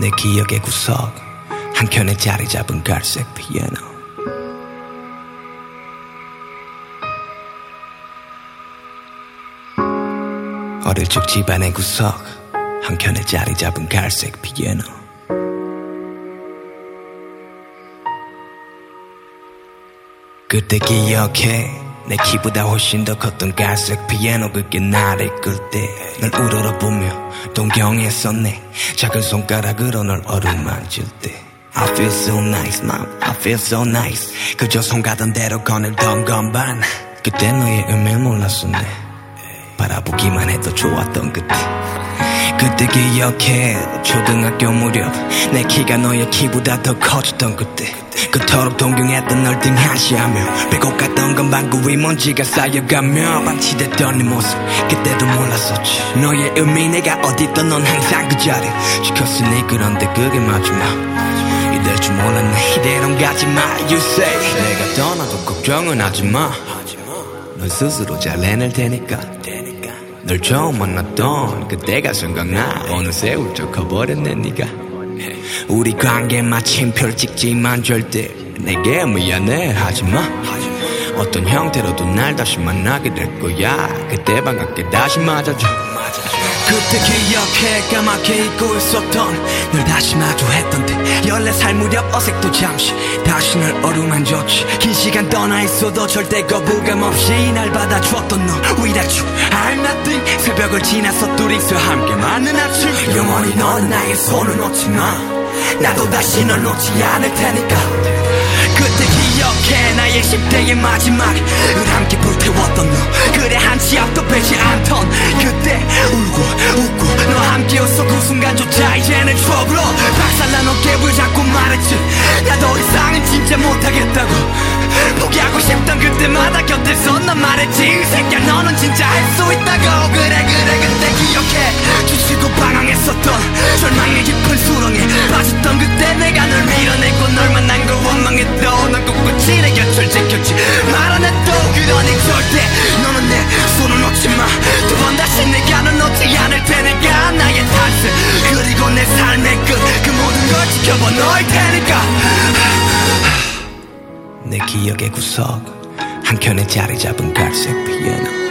내 기억의 구석 한켠에 자리 잡은 갈색 피아노. 어릴 적 집안의 구석 한켠에 자리 잡은 갈색 피아노. 그때 기억해 내 키보다 훨씬 더 컸던 갈색 피아노. 그게 나를 이끌 때 널 우러러보며 동경했었네. 작은 손가락으로 널 어루만질 때 I feel so nice, mom, I feel so nice. 그저 손 가던 대로 거닐던 건반. 그때 너의 의미를 몰랐었네. 바라보기만 해도 좋았던 그때. 그때 기억해 초등학교 무렵 내 키가 너의 키보다 더 커졌던 그때. 그토록 동경했던 널 등한시하며 빼고 갔던 건 방구 위 먼지가 쌓여가며 방치됐던 네 모습 그때도 몰랐었지. 너의 의미 내가 어디있던 넌 항상 그 자리 지켰으니. 그런데 그게 마지막 이럴 줄 몰랐네. 이대로 가지마 you say. 내가 떠나도 걱정은 하지마. 넌 스스로 잘 해낼 테니까. 널 처음 만났던 그때가 생각나. 어느새 훌쩍 커버렸네 네가. 우리 관계 마침 별찍지만 절대 내게 미안해 하지마. 어떤 형태로도 날 다시 만나게 될 거야. 그때 반갑게 다시 맞아줘. 그때 기억해 까맣게 잊고 있었던 널 다시 마주했던 때 14살 무렵 어색도 잠시 다시 널 어루만졌지. 긴 시간 떠나 있어도 절대 거부감 없이 날 받아주었던 너 Without you I'm nothing. 새벽을 지나서 둘이서 함께 맞는 아침. 영원히 너는 나의 손을 놓지 마. 나도 다시 널 놓지 않을 테니까. 그때 기억해 나의 10대의 마지막을 함께 불태웠던 너. 그래 한치 앞도 빼지 않던 그때 울고 웃고 너와 함께 웃어 그 순간조차 이제는 추억으로 박살난 어깨를 잡고 말했지. 나도 이상은 진짜 못하겠다고. 포기하고 싶던 그때마다 곁에서 난 말했지. 이 새끼야 너는 진짜 할 수 있다고. 그래 그때 기억해 주시도 방황했었던 절망의 깊은 수렁에 빠졌던 그때 내가 널 밀어내고 널 만난 걸 원망했던 넌 꿋꿋이 내 곁을 지켰지. 말 안 해도 그러니 절대 너는 내 손을 놓지 마. 두 번 다시 내가 널 놓지 않을 테니까. 나의 탄생 그리고 내 삶의 끝 그 모든 걸 지켜봐 너일 테니까. 내 기억의 구석 한켠에 자리 잡은 갈색 피아노.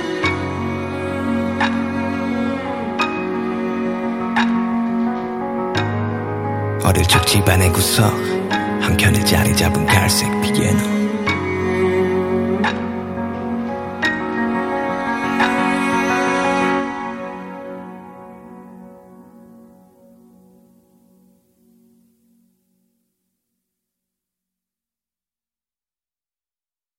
어릴 적 집안의 구석 한켠에 자리 잡은 갈색 피아노.